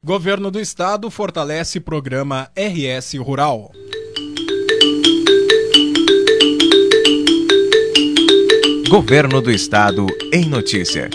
Governo do Estado fortalece programa RS Rural. Governo do Estado em notícia.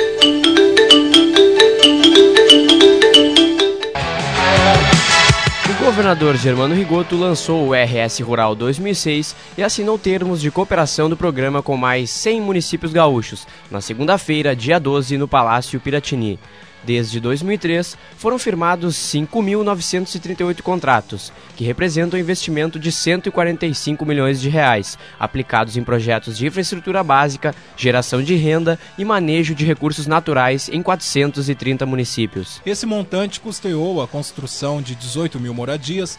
O governador Germano Rigotto lançou o RS Rural 2006 e assinou termos de cooperação do programa com mais 100 municípios gaúchos, na segunda-feira, dia 12, no Palácio Piratini. Desde 2003, foram firmados 5.938 contratos, que representam um investimento de 145 milhões de reais, aplicados em projetos de infraestrutura básica, geração de renda e manejo de recursos naturais em 430 municípios. Esse montante custeou a construção de 18 mil moradias,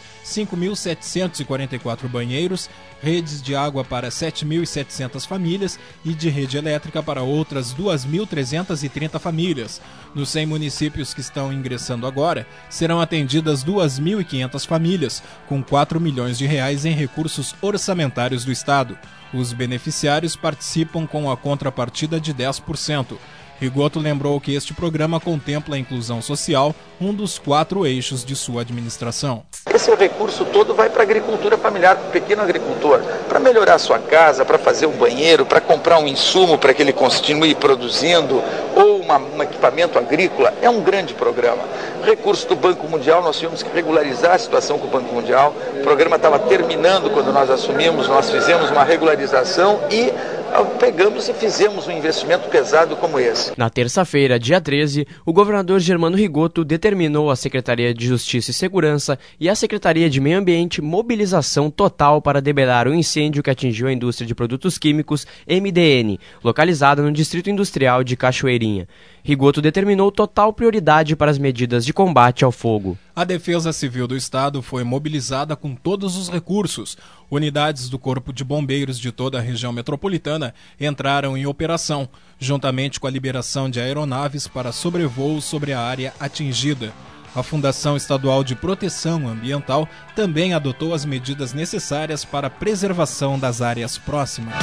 5.744 banheiros, redes de água para 7.700 famílias e de rede elétrica para outras 2.330 famílias. Nos 100 municípios que estão ingressando agora, serão atendidas 2.500 famílias, com 4 milhões de reais em recursos orçamentários do Estado. Os beneficiários participam com a contrapartida de 10%. Rigotto lembrou que este programa contempla a inclusão social, um dos 4 eixos de sua administração. Esse recurso todo vai para a agricultura familiar, para o pequeno agricultor, para melhorar a sua casa, para fazer um banheiro, para comprar um insumo para que ele continue produzindo, ou um equipamento agrícola. É um grande programa. Recurso do Banco Mundial, nós tivemos que regularizar a situação com o Banco Mundial. O programa estava terminando quando nós assumimos, nós fizemos uma regularização e pegamos e fizemos um investimento pesado como esse. Na terça-feira, dia 13, o governador Germano Rigotto determinou à Secretaria de Justiça e Segurança e à Secretaria de Meio Ambiente mobilização total para debelar o incêndio que atingiu a indústria de produtos químicos MDN, localizada no Distrito Industrial de Cachoeirinha. Rigotto determinou total prioridade para as medidas de combate ao fogo. A Defesa Civil do Estado foi mobilizada com todos os recursos. Unidades do Corpo de Bombeiros de toda a região metropolitana entraram em operação, juntamente com a liberação de aeronaves para sobrevoos sobre a área atingida. A Fundação Estadual de Proteção Ambiental também adotou as medidas necessárias para a preservação das áreas próximas.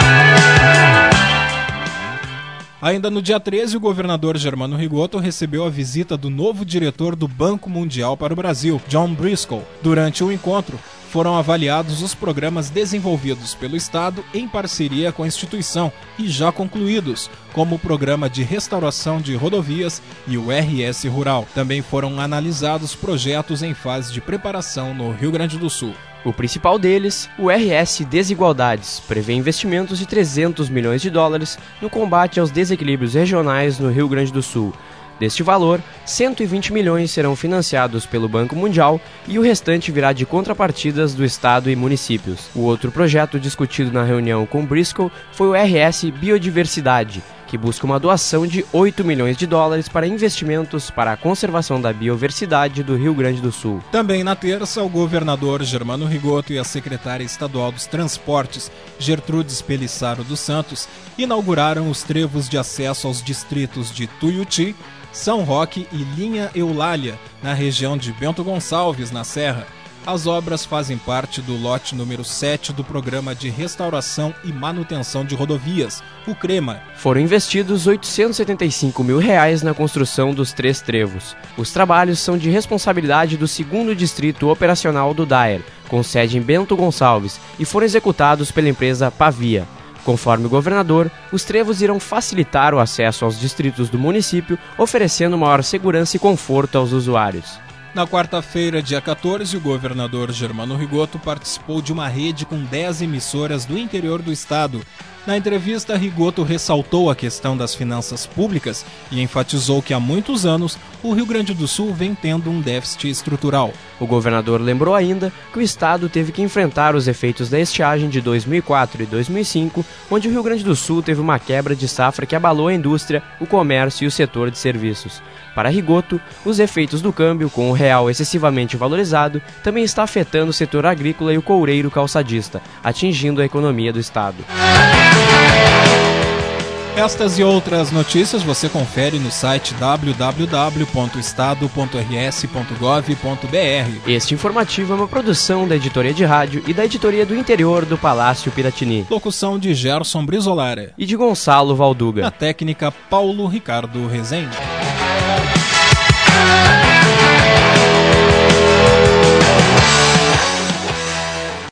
Ainda no dia 13, o governador Germano Rigotto recebeu a visita do novo diretor do Banco Mundial para o Brasil, John Driscoll. Durante o encontro, foram avaliados os programas desenvolvidos pelo Estado em parceria com a instituição e já concluídos, como o Programa de Restauração de Rodovias e o RS Rural. Também foram analisados projetos em fase de preparação no Rio Grande do Sul. O principal deles, o RS Desigualdades, prevê investimentos de 300 milhões de dólares no combate aos desequilíbrios regionais no Rio Grande do Sul. Deste valor, 120 milhões serão financiados pelo Banco Mundial e o restante virá de contrapartidas do Estado e municípios. O outro projeto discutido na reunião com Driscoll foi o RS Biodiversidade, que busca uma doação de 8 milhões de dólares para investimentos para a conservação da biodiversidade do Rio Grande do Sul. Também na terça, o governador Germano Rigotto e a secretária estadual dos Transportes, Gertrudes Pelissaro dos Santos, inauguraram os trevos de acesso aos distritos de Tuiuti, São Roque e Linha Eulália, na região de Bento Gonçalves, na Serra. As obras fazem parte do lote número 7 do Programa de Restauração e Manutenção de Rodovias, o CREMA. Foram investidos R$ 875 mil na construção dos 3 trevos. Os trabalhos são de responsabilidade do 2º Distrito Operacional do DAER, com sede em Bento Gonçalves, e foram executados pela empresa Pavia. Conforme o governador, os trevos irão facilitar o acesso aos distritos do município, oferecendo maior segurança e conforto aos usuários. Na quarta-feira, dia 14, o governador Germano Rigotto participou de uma rede com 10 emissoras do interior do estado. Na entrevista, Rigotto ressaltou a questão das finanças públicas e enfatizou que há muitos anos o Rio Grande do Sul vem tendo um déficit estrutural. O governador lembrou ainda que o estado teve que enfrentar os efeitos da estiagem de 2004 e 2005, onde o Rio Grande do Sul teve uma quebra de safra que abalou a indústria, o comércio e o setor de serviços. Para Rigotto, os efeitos do câmbio, com o real excessivamente valorizado, também está afetando o setor agrícola e o coureiro calçadista, atingindo a economia do estado. Estas e outras notícias você confere no site www.estado.rs.gov.br. Este informativo é uma produção da Editoria de Rádio e da Editoria do Interior do Palácio Piratini. Locução de Gerson Brizolara e de Gonçalo Valduga. Na técnica, Paulo Ricardo Rezende.